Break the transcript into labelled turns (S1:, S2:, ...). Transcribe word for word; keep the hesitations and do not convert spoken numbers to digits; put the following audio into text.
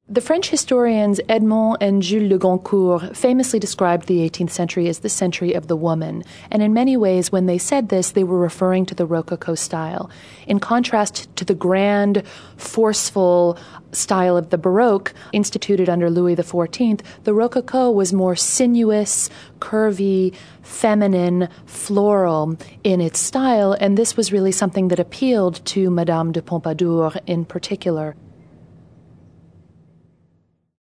S1: The French historians Edmond and Jules Le Goncourt famously described the eighteenth century as the century of the woman, and in many ways, when they said this, they were referring to the Rococo style. In contrast to the grand, forceful style of the Baroque, instituted under Louis the fourteenth, the Rococo was more sinuous, curvy, feminine, floral in its style, and this was really something that appealed to Madame de Pompadour in particular.